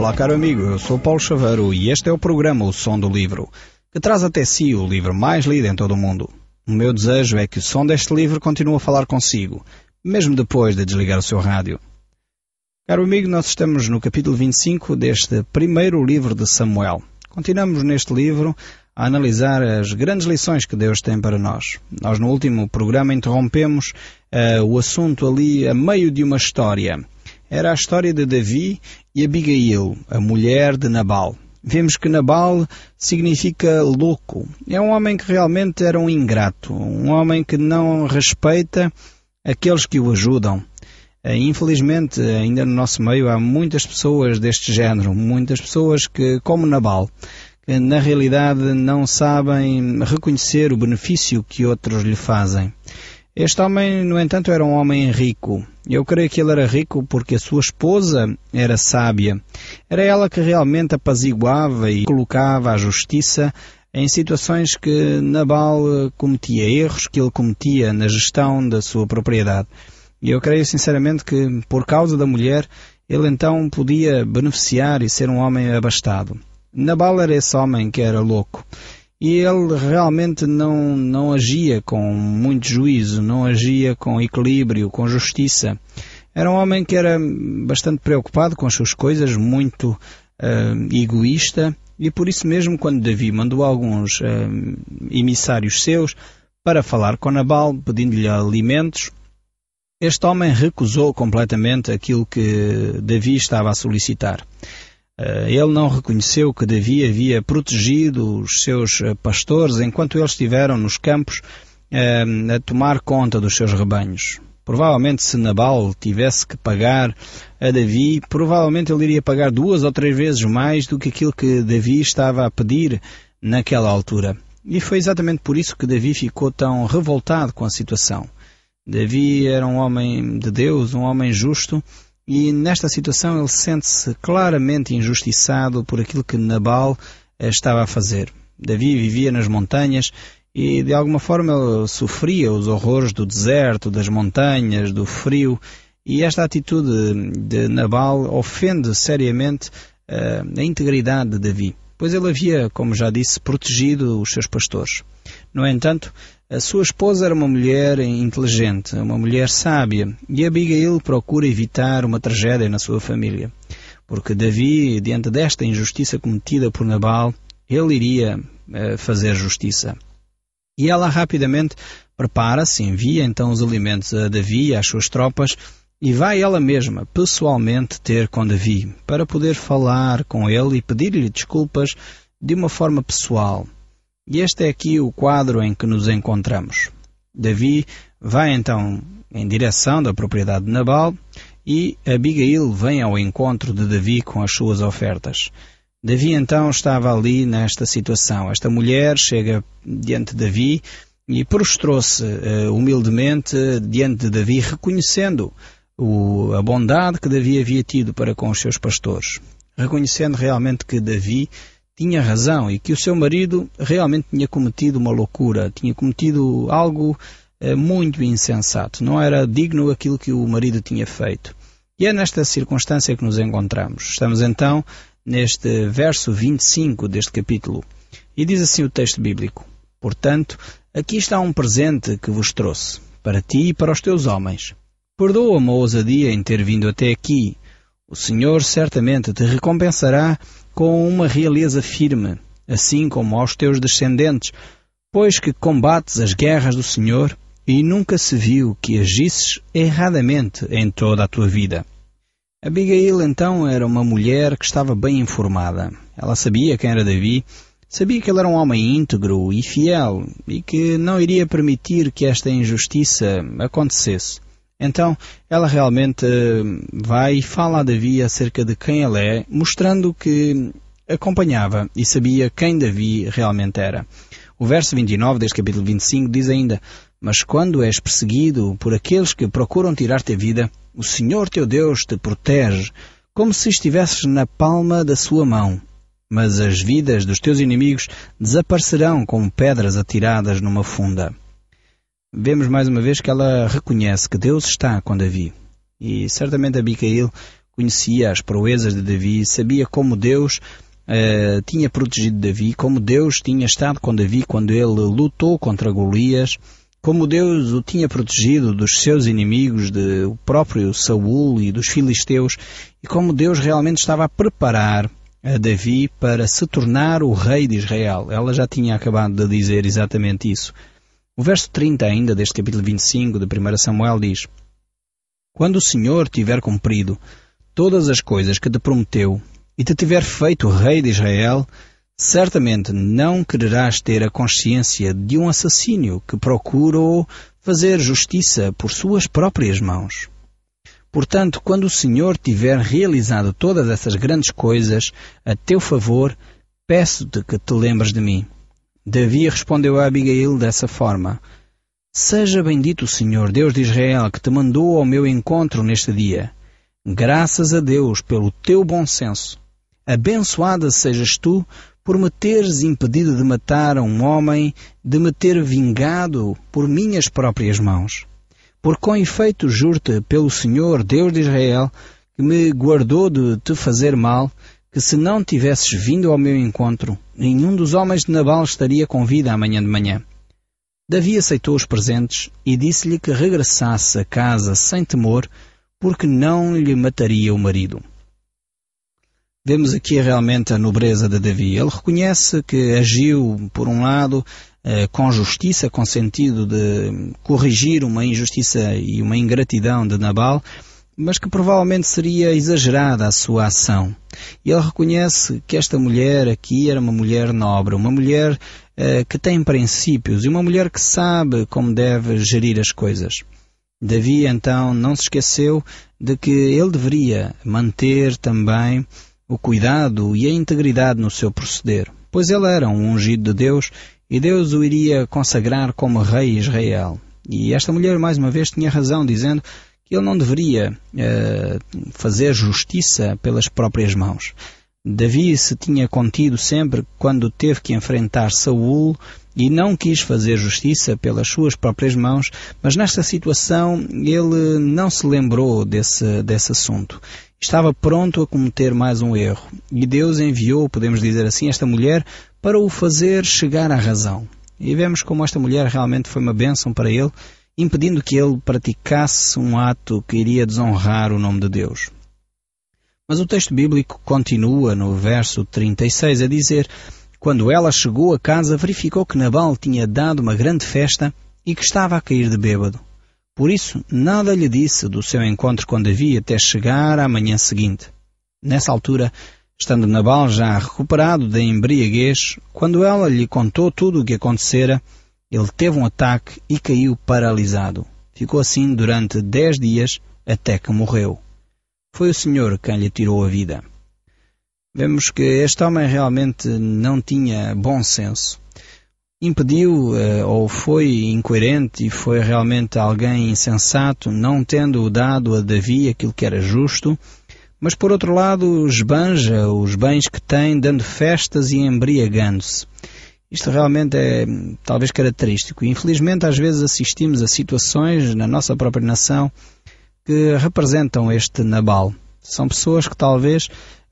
Olá, caro amigo, eu sou Paulo Chaveiro e este é o programa O Som do Livro, que traz até si o livro mais lido em todo o mundo. O meu desejo é que o som deste livro continue a falar consigo, mesmo depois de desligar o seu rádio. Caro amigo, nós estamos no capítulo 25 deste primeiro livro de Samuel. Continuamos neste livro a analisar as grandes lições que Deus tem para nós. Nós no último programa interrompemos o assunto ali a meio de uma história. Era a história de Davi e Abigail, a mulher de Nabal. Vemos que Nabal significa louco. É um homem que realmente era um ingrato, um homem que não respeita aqueles que o ajudam. Infelizmente, ainda no nosso meio há muitas pessoas deste género, muitas pessoas que, como Nabal, que na realidade não sabem reconhecer o benefício que outros lhe fazem. Este homem, no entanto, era um homem rico. Eu creio que ele era rico porque a sua esposa era sábia. Era ela que realmente apaziguava e colocava a justiça em situações que Nabal cometia, erros que ele cometia na gestão da sua propriedade. E eu creio sinceramente que, por causa da mulher, ele então podia beneficiar e ser um homem abastado. Nabal era esse homem que era louco. E ele realmente não agia com muito juízo, não agia com equilíbrio, com justiça. Era um homem que era bastante preocupado com as suas coisas, muito egoísta, e por isso mesmo quando Davi mandou alguns emissários seus para falar com Nabal, pedindo-lhe alimentos, este homem recusou completamente aquilo que Davi estava a solicitar. Ele não reconheceu que Davi havia protegido os seus pastores enquanto eles estiveram nos campos a tomar conta dos seus rebanhos. Provavelmente se Nabal tivesse que pagar a Davi, provavelmente ele iria pagar 2 ou 3 vezes mais do que aquilo que Davi estava a pedir naquela altura. E foi exatamente por isso que Davi ficou tão revoltado com a situação. Davi era um homem de Deus, um homem justo, e nesta situação ele sente-se claramente injustiçado por aquilo que Nabal estava a fazer. Davi vivia nas montanhas e de alguma forma ele sofria os horrores do deserto, das montanhas, do frio, e esta atitude de Nabal ofende seriamente a integridade de Davi, pois ele havia, como já disse, protegido os seus pastores. No entanto, a sua esposa era uma mulher inteligente, uma mulher sábia, e Abigail procura evitar uma tragédia na sua família. Porque Davi, diante desta injustiça cometida por Nabal, ele iria fazer justiça. E ela rapidamente prepara-se, envia então os alimentos a Davi e às suas tropas, e vai ela mesma, pessoalmente, ter com Davi, para poder falar com ele e pedir-lhe desculpas de uma forma pessoal. E este é aqui o quadro em que nos encontramos. Davi vai então em direção da propriedade de Nabal e Abigail vem ao encontro de Davi com as suas ofertas. Davi então estava ali nesta situação. Esta mulher chega diante de Davi e prostrou-se humildemente diante de Davi, reconhecendo a bondade que Davi havia tido para com os seus pastores. Reconhecendo realmente que Davi tinha razão e que o seu marido realmente tinha cometido uma loucura, tinha cometido algo muito insensato. Não era digno aquilo que o marido tinha feito. E é nesta circunstância que nos encontramos. Estamos então neste verso 25 deste capítulo. E diz assim o texto bíblico: Portanto, aqui está um presente que vos trouxe, para ti e para os teus homens. Perdoa-me a ousadia em ter vindo até aqui. O Senhor certamente te recompensará com uma realeza firme, assim como aos teus descendentes, pois que combates as guerras do Senhor e nunca se viu que agisses erradamente em toda a tua vida. Abigail então era uma mulher que estava bem informada. Ela sabia quem era Davi, sabia que ele era um homem íntegro e fiel e que não iria permitir que esta injustiça acontecesse. Então, ela realmente vai e fala a Davi acerca de quem ele é, mostrando que acompanhava e sabia quem Davi realmente era. O verso 29 deste capítulo 25 diz ainda: Mas quando és perseguido por aqueles que procuram tirar-te a vida, o Senhor teu Deus te protege, como se estivesses na palma da sua mão. Mas as vidas dos teus inimigos desaparecerão como pedras atiradas numa funda. Vemos mais uma vez que ela reconhece que Deus está com Davi. E certamente Abigail conhecia as proezas de Davi, sabia como Deus tinha protegido Davi, como Deus tinha estado com Davi quando ele lutou contra Golias, como Deus o tinha protegido dos seus inimigos, do próprio Saul e dos filisteus, e como Deus realmente estava a preparar a Davi para se tornar o rei de Israel. Ela já tinha acabado de dizer exatamente isso. O verso 30 ainda deste capítulo 25 de 1 Samuel diz: Quando o Senhor tiver cumprido todas as coisas que te prometeu e te tiver feito rei de Israel, certamente não quererás ter a consciência de um assassínio que procurou fazer justiça por suas próprias mãos. Portanto, quando o Senhor tiver realizado todas essas grandes coisas a teu favor, peço-te que te lembres de mim. Davi respondeu a Abigail dessa forma: Seja bendito o Senhor, Deus de Israel, que te mandou ao meu encontro neste dia. Graças a Deus pelo teu bom senso. Abençoada sejas tu por me teres impedido de matar um homem, de me ter vingado por minhas próprias mãos. Por com efeito juro-te pelo Senhor, Deus de Israel, que me guardou de te fazer mal, que se não tivesses vindo ao meu encontro, nenhum dos homens de Nabal estaria com vida amanhã de manhã. Davi aceitou os presentes e disse-lhe que regressasse a casa sem temor, porque não lhe mataria o marido. Vemos aqui realmente a nobreza de Davi. Ele reconhece que agiu, por um lado, com justiça, com sentido de corrigir uma injustiça e uma ingratidão de Nabal, mas que provavelmente seria exagerada a sua ação. E ele reconhece que esta mulher aqui era uma mulher nobre, uma mulher que tem princípios e uma mulher que sabe como deve gerir as coisas. Davi, então, não se esqueceu de que ele deveria manter também o cuidado e a integridade no seu proceder, pois ele era um ungido de Deus e Deus o iria consagrar como rei de Israel. E esta mulher, mais uma vez, tinha razão, dizendo que ele não deveria fazer justiça pelas próprias mãos. Davi se tinha contido sempre quando teve que enfrentar Saul e não quis fazer justiça pelas suas próprias mãos, mas nesta situação ele não se lembrou desse assunto. Estava pronto a cometer mais um erro. E Deus enviou, podemos dizer assim, esta mulher para o fazer chegar à razão. E vemos como esta mulher realmente foi uma bênção para ele, impedindo que ele praticasse um ato que iria desonrar o nome de Deus. Mas o texto bíblico continua no verso 36 a dizer: Quando ela chegou a casa, verificou que Nabal tinha dado uma grande festa e que estava a cair de bêbado. Por isso, nada lhe disse do seu encontro com Davi até chegar à manhã seguinte. Nessa altura, estando Nabal já recuperado da embriaguez, quando ela lhe contou tudo o que acontecera, ele teve um ataque e caiu paralisado. Ficou assim durante 10 dias até que morreu. Foi o Senhor quem lhe tirou a vida. Vemos que este homem realmente não tinha bom senso. Impediu ou foi incoerente e foi realmente alguém insensato, não tendo dado a Davi aquilo que era justo, mas por outro lado esbanja os bens que tem, dando festas e embriagando-se. Isto realmente é talvez característico. Infelizmente às vezes assistimos a situações na nossa própria nação que representam este Nabal. São pessoas que talvez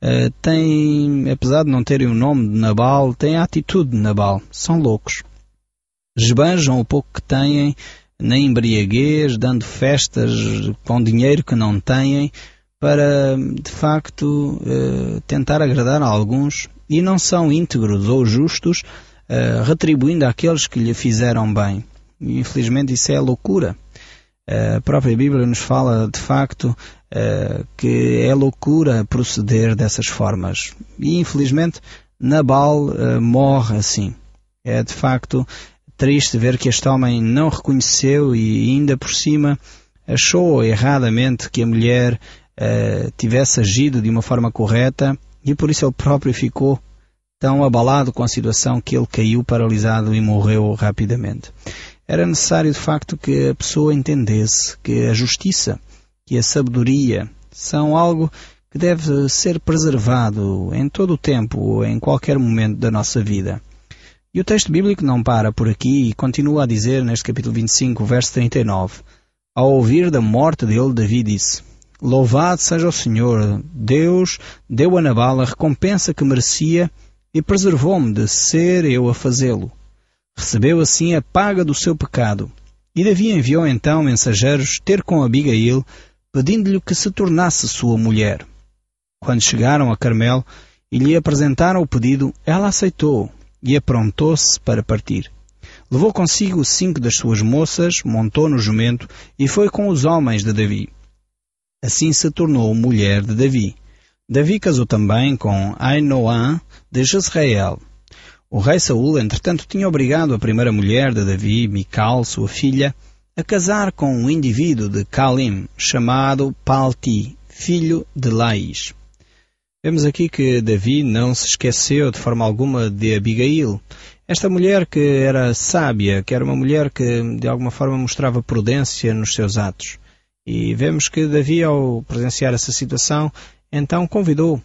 têm, apesar de não terem o nome de Nabal, têm a atitude de Nabal. São loucos. Esbanjam o pouco que têm na embriaguez, dando festas com dinheiro que não têm, para, de facto, tentar agradar a alguns, e não são íntegros ou justos, retribuindo àqueles que lhe fizeram bem. E, infelizmente, isso é loucura. A própria Bíblia nos fala, de facto, que é loucura proceder dessas formas. E, infelizmente, Nabal morre assim. É, de facto, triste ver que este homem não reconheceu e, ainda por cima, achou erradamente que a mulher tivesse agido de uma forma correta, e por isso ele próprio ficou tão abalado com a situação que ele caiu paralisado e morreu rapidamente. Era necessário, de facto, que a pessoa entendesse que a justiça e a sabedoria são algo que deve ser preservado em todo o tempo, em qualquer momento da nossa vida. E o texto bíblico não para por aqui e continua a dizer neste capítulo 25, verso 39. Ao ouvir da morte dele, Davi disse: Louvado seja o Senhor! Deus deu a Nabal a recompensa que merecia e preservou-me de ser eu a fazê-lo. Recebeu assim a paga do seu pecado. E Davi enviou então mensageiros ter com Abigail, pedindo-lhe que se tornasse sua mulher. Quando chegaram a Carmelo e lhe apresentaram o pedido, ela aceitou e aprontou-se para partir. Levou consigo 5 das suas moças, montou no jumento e foi com os homens de Davi. Assim se tornou mulher de Davi. Davi casou também com Ainoã de Jezreel. O rei Saul, entretanto, tinha obrigado a primeira mulher de Davi, Mical, sua filha, a casar com um indivíduo de Calim, chamado Palti, filho de Laís. Vemos aqui que Davi não se esqueceu de forma alguma de Abigail, esta mulher que era sábia, que era uma mulher que de alguma forma mostrava prudência nos seus atos. E vemos que Davi, ao presenciar essa situação, então convidou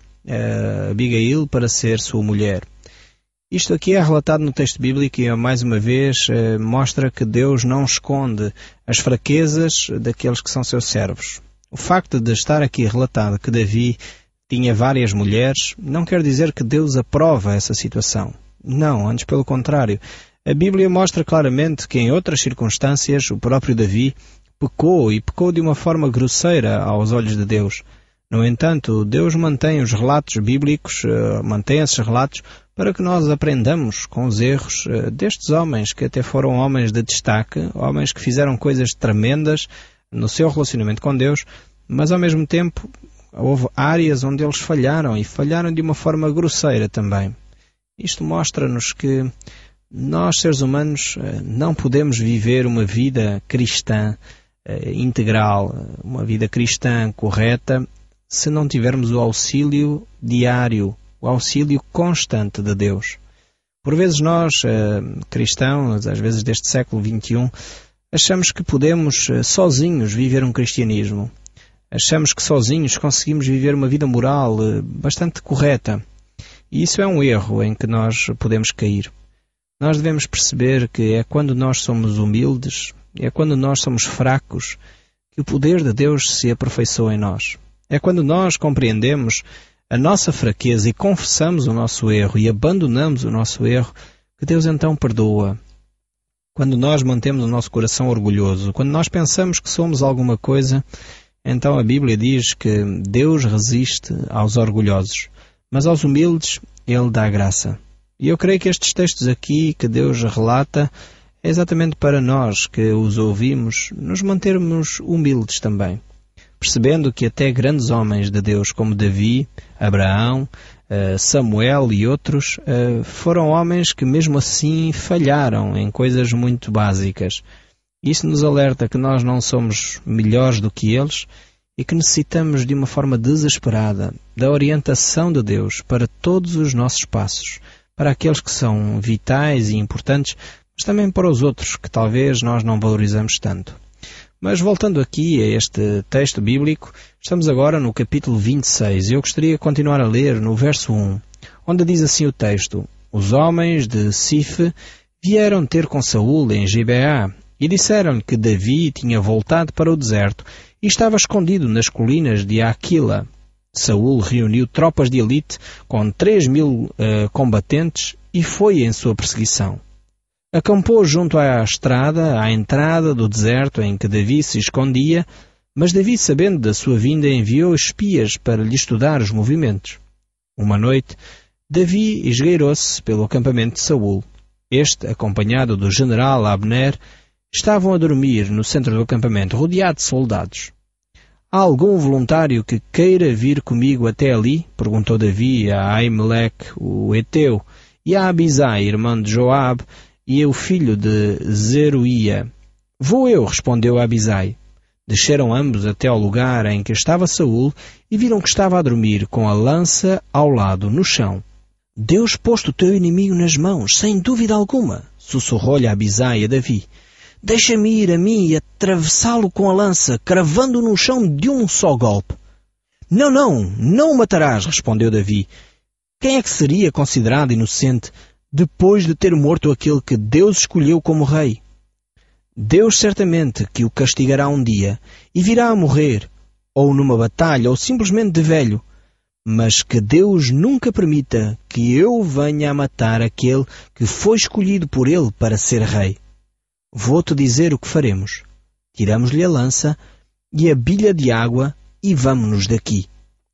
Abigail para ser sua mulher. Isto aqui é relatado no texto bíblico e, mais uma vez, mostra que Deus não esconde as fraquezas daqueles que são seus servos. O facto de estar aqui relatado que Davi tinha várias mulheres não quer dizer que Deus aprova essa situação. Não, antes pelo contrário. A Bíblia mostra claramente que em outras circunstâncias o próprio Davi pecou e pecou de uma forma grosseira aos olhos de Deus. No entanto, Deus mantém os relatos bíblicos, mantém esses relatos para que nós aprendamos com os erros destes homens que até foram homens de destaque, homens que fizeram coisas tremendas no seu relacionamento com Deus, mas ao mesmo tempo houve áreas onde eles falharam e falharam de uma forma grosseira também. Isto mostra-nos que nós, seres humanos, não podemos viver uma vida cristã integral, uma vida cristã correta, se não tivermos o auxílio diário, o auxílio constante de Deus. Por vezes nós, cristãos, às vezes deste século XXI, achamos que podemos sozinhos viver um cristianismo. Achamos que sozinhos conseguimos viver uma vida moral bastante correta. E isso é um erro em que nós podemos cair. Nós devemos perceber que é quando nós somos humildes, é quando nós somos fracos, que o poder de Deus se aperfeiçoa em nós. É quando nós compreendemos a nossa fraqueza e confessamos o nosso erro e abandonamos o nosso erro, que Deus então perdoa. Quando nós mantemos o nosso coração orgulhoso, quando nós pensamos que somos alguma coisa, então a Bíblia diz que Deus resiste aos orgulhosos, mas aos humildes Ele dá graça. E eu creio que estes textos aqui que Deus relata é exatamente para nós que os ouvimos, nos mantermos humildes também, percebendo que até grandes homens de Deus como Davi, Abraão, Samuel e outros foram homens que mesmo assim falharam em coisas muito básicas. Isso nos alerta que nós não somos melhores do que eles e que necessitamos de uma forma desesperada da orientação de Deus para todos os nossos passos, para aqueles que são vitais e importantes, mas também para os outros que talvez nós não valorizamos tanto. Mas voltando aqui a este texto bíblico, estamos agora no capítulo 26 e eu gostaria de continuar a ler no verso 1, onde diz assim o texto: Os homens de Sife vieram ter com Saul em Gibeá e disseram-lhe que Davi tinha voltado para o deserto e estava escondido nas colinas de Aquila. Saul reuniu tropas de elite com 3.000 combatentes e foi em sua perseguição. Acampou junto à estrada, à entrada do deserto em que Davi se escondia, mas Davi, sabendo da sua vinda, enviou espias para lhe estudar os movimentos. Uma noite, Davi esgueirou-se pelo acampamento de Saul. Este, acompanhado do general Abner, estavam a dormir no centro do acampamento, rodeado de soldados. Há algum voluntário que queira vir comigo até ali? Perguntou Davi a Aimeleque, o Eteu, e a Abisai, irmão de Joabe, e o filho de Zeruía. Vou eu, respondeu Abisai. Desceram ambos até ao lugar em que estava Saul e viram que estava a dormir com a lança ao lado, no chão. Deus posto o teu inimigo nas mãos, sem dúvida alguma, sussurrou-lhe Abisai a Davi. Deixa-me ir a mim e atravessá-lo com a lança, cravando-o no chão de um só golpe. Não o matarás, respondeu Davi. Quem é que seria considerado inocente depois de ter morto aquele que Deus escolheu como rei? Deus certamente que o castigará um dia e virá a morrer. ou numa batalha, ou simplesmente de velho. Mas que Deus nunca permita que eu venha a matar aquele que foi escolhido por Ele para ser rei. Vou-te dizer o que faremos. Tiramos-lhe a lança e a bilha de água e vamo-nos daqui.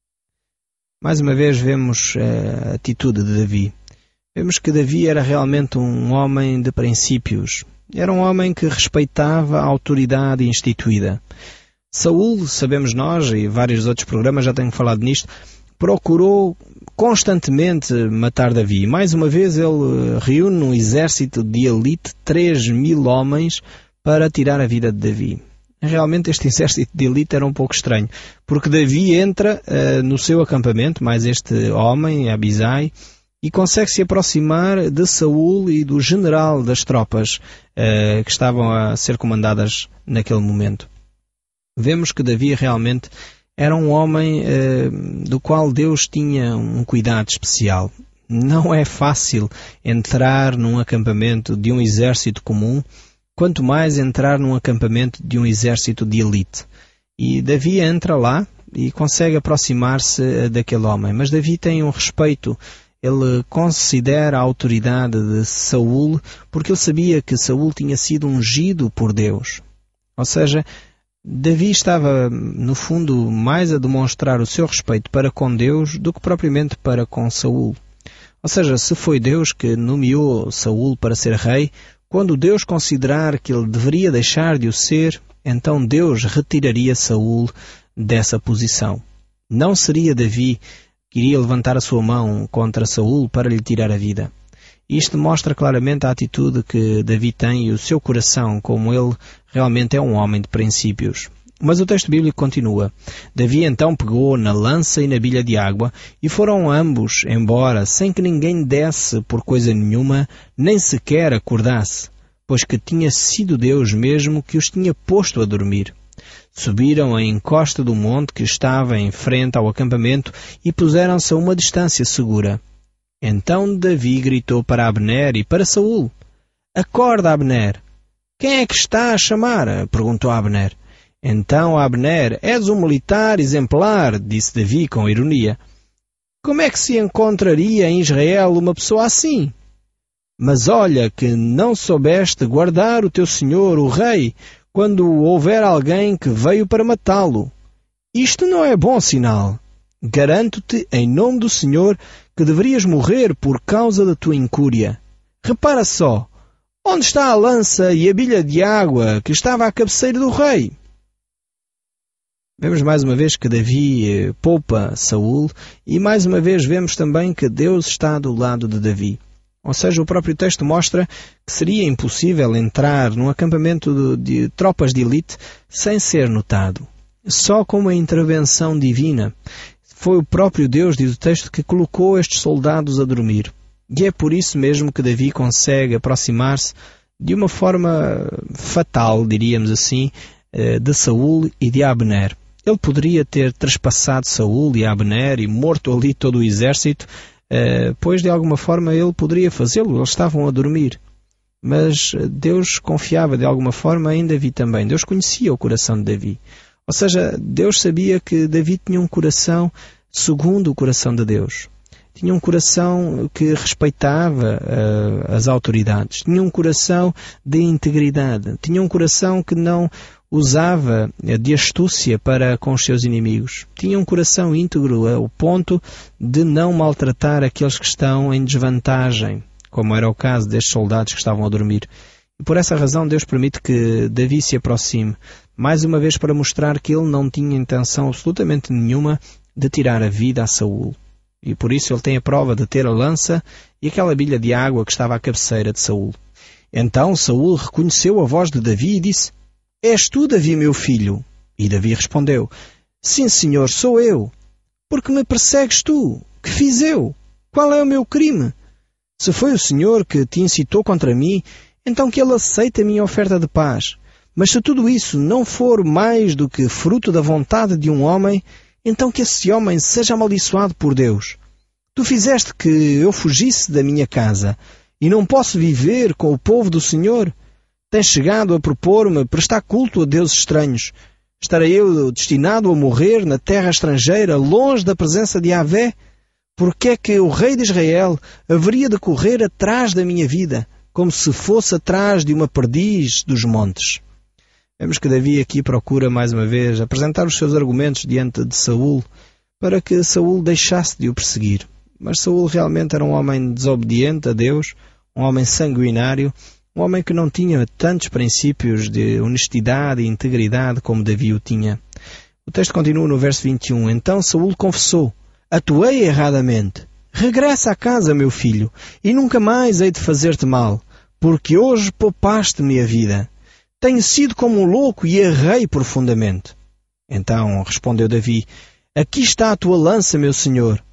Mais uma vez vemos a atitude de Davi. Vemos que Davi era realmente um homem de princípios. Era um homem que respeitava a autoridade instituída. Saul, sabemos nós, e vários outros programas já tenho falado nisto, procurou constantemente matar Davi. Mais uma vez ele reúne um exército de elite, 3.000 homens, para tirar a vida de Davi. Realmente este exército de elite era um pouco estranho, porque Davi entra no seu acampamento, mais este homem, Abisai, e consegue se aproximar de Saul e do general das tropas que estavam a ser comandadas naquele momento. Vemos que Davi realmente era um homem do qual Deus tinha um cuidado especial. Não é fácil entrar num acampamento de um exército comum, quanto mais entrar num acampamento de um exército de elite. E Davi entra lá e consegue aproximar-se daquele homem. Mas Davi tem um respeito. Ele considera a autoridade de Saul porque ele sabia que Saul tinha sido ungido por Deus. Ou seja, Davi estava, no fundo, mais a demonstrar o seu respeito para com Deus do que propriamente para com Saul. Ou seja, se foi Deus que nomeou Saul para ser rei, quando Deus considerar que ele deveria deixar de o ser, então Deus retiraria Saul dessa posição. Não seria Davi que iria levantar a sua mão contra Saul para lhe tirar a vida. Isto mostra claramente a atitude que Davi tem e o seu coração, como ele realmente é um homem de princípios. Mas o texto bíblico continua. Davi então pegou na lança e na bilha de água, e foram ambos embora, sem que ninguém desse por coisa nenhuma, nem sequer acordasse, pois que tinha sido Deus mesmo que os tinha posto a dormir. Subiram à encosta do monte que estava em frente ao acampamento e puseram-se a uma distância segura. Então Davi gritou para Abner e para Saul: "Acorda, Abner!" "Quem é que está a chamar?" perguntou Abner. Então Abner: "És um militar exemplar", disse Davi com ironia. "Como é que se encontraria em Israel uma pessoa assim? Mas olha que não soubeste guardar o teu senhor, o rei, quando houver alguém que veio para matá-lo. Isto não é bom sinal. Garanto-te, em nome do Senhor, que deverias morrer por causa da tua incúria. Repara só, onde está a lança e a bilha de água que estava à cabeceira do rei?" Vemos mais uma vez que Davi poupa Saul e mais uma vez vemos também que Deus está do lado de Davi. Ou seja, o próprio texto mostra que seria impossível entrar num acampamento de tropas de elite sem ser notado. Só com uma intervenção divina. Foi o próprio Deus, diz o texto, que colocou estes soldados a dormir. E é por isso mesmo que Davi consegue aproximar-se de uma forma fatal, diríamos assim, de Saul e de Abner. Ele poderia ter trespassado Saul e Abner e morto ali todo o exército, pois de alguma forma ele poderia fazê-lo, eles estavam a dormir. Mas Deus confiava de alguma forma em Davi também. Deus conhecia o coração de Davi. Ou seja, Deus sabia que Davi tinha um coração segundo o coração de Deus. Tinha um coração que respeitava as autoridades. Tinha um coração de integridade. Tinha um coração que não usava de astúcia para com os seus inimigos. Tinha um coração íntegro ao ponto de não maltratar aqueles que estão em desvantagem, como era o caso destes soldados que estavam a dormir. E por essa razão Deus permite que Davi se aproxime, mais uma vez para mostrar que ele não tinha intenção absolutamente nenhuma de tirar a vida a Saul. E por isso ele tem a prova de ter a lança e aquela bilha de água que estava à cabeceira de Saul. Então Saul reconheceu a voz de Davi e disse: "És tu, Davi, meu filho?" E Davi respondeu: "Sim, senhor, sou eu. Por que me persegues tu? Que fiz eu? Qual é o meu crime? Se foi o Senhor que te incitou contra mim, então que ele aceite a minha oferta de paz. Mas se tudo isso não for mais do que fruto da vontade de um homem, então que esse homem seja amaldiçoado por Deus. Tu fizeste que eu fugisse da minha casa, e não posso viver com o povo do Senhor. Tens chegado a propor-me prestar culto a deuses estranhos. Estarei eu destinado a morrer na terra estrangeira, longe da presença de Yahvé? Por que é que o rei de Israel haveria de correr atrás da minha vida, como se fosse atrás de uma perdiz dos montes? Vemos que Davi aqui procura, mais uma vez, apresentar os seus argumentos diante de Saul, para que Saul deixasse de o perseguir. Mas Saul realmente era um homem desobediente a Deus, um homem sanguinário, um homem que não tinha tantos princípios de honestidade e integridade como Davi o tinha. O texto continua no verso 21. Então Saul confessou: atuei erradamente. Regressa a casa, meu filho, e nunca mais hei de fazer-te mal, porque hoje poupaste-me a vida. Tenho sido como um louco e errei profundamente. Então respondeu Davi: aqui está a tua lança, meu senhor.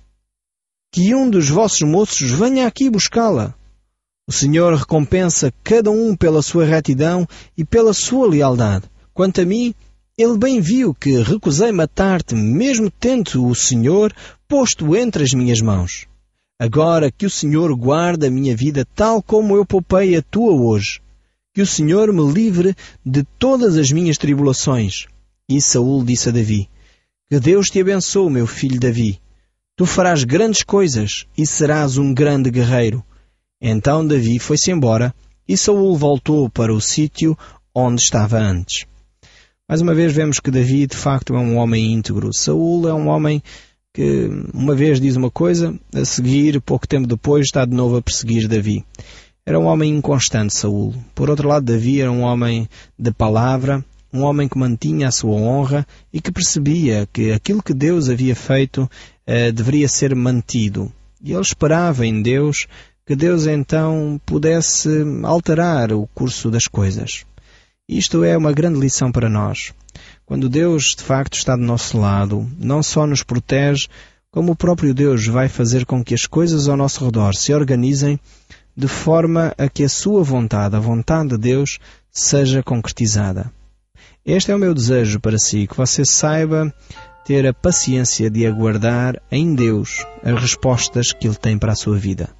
Que um dos vossos moços venha aqui buscá-la. O Senhor recompensa cada um pela sua retidão e pela sua lealdade. Quanto a mim, ele bem viu que recusei matar-te, mesmo tendo o Senhor posto entre as minhas mãos. Agora que o Senhor guarde a minha vida tal como eu poupei a tua hoje. Que o Senhor me livre de todas as minhas tribulações. E Saul disse a Davi: que Deus te abençoe, meu filho Davi. Tu farás grandes coisas e serás um grande guerreiro. Então Davi foi-se embora e Saul voltou para o sítio onde estava antes. Mais uma vez vemos que Davi de facto é um homem íntegro. Saul é um homem que uma vez diz uma coisa, a seguir, pouco tempo depois, está de novo a perseguir Davi. Era um homem inconstante, Saul. Por outro lado, Davi era um homem de palavra, um homem que mantinha a sua honra e que percebia que aquilo que Deus havia feito deveria ser mantido. E ele esperava em Deus que Deus então pudesse alterar o curso das coisas. Isto é uma grande lição para nós. Quando Deus de facto está do nosso lado, não só nos protege, como o próprio Deus vai fazer com que as coisas ao nosso redor se organizem de forma a que a sua vontade, a vontade de Deus, seja concretizada. Este é o meu desejo para si, que você saiba ter a paciência de aguardar em Deus as respostas que Ele tem para a sua vida.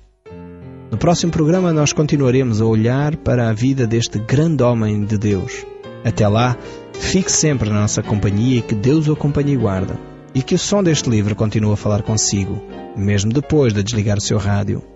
No próximo programa nós continuaremos a olhar para a vida deste grande homem de Deus. Até lá, fique sempre na nossa companhia e que Deus o acompanhe e guarda. E que o som deste livro continue a falar consigo, mesmo depois de desligar o seu rádio.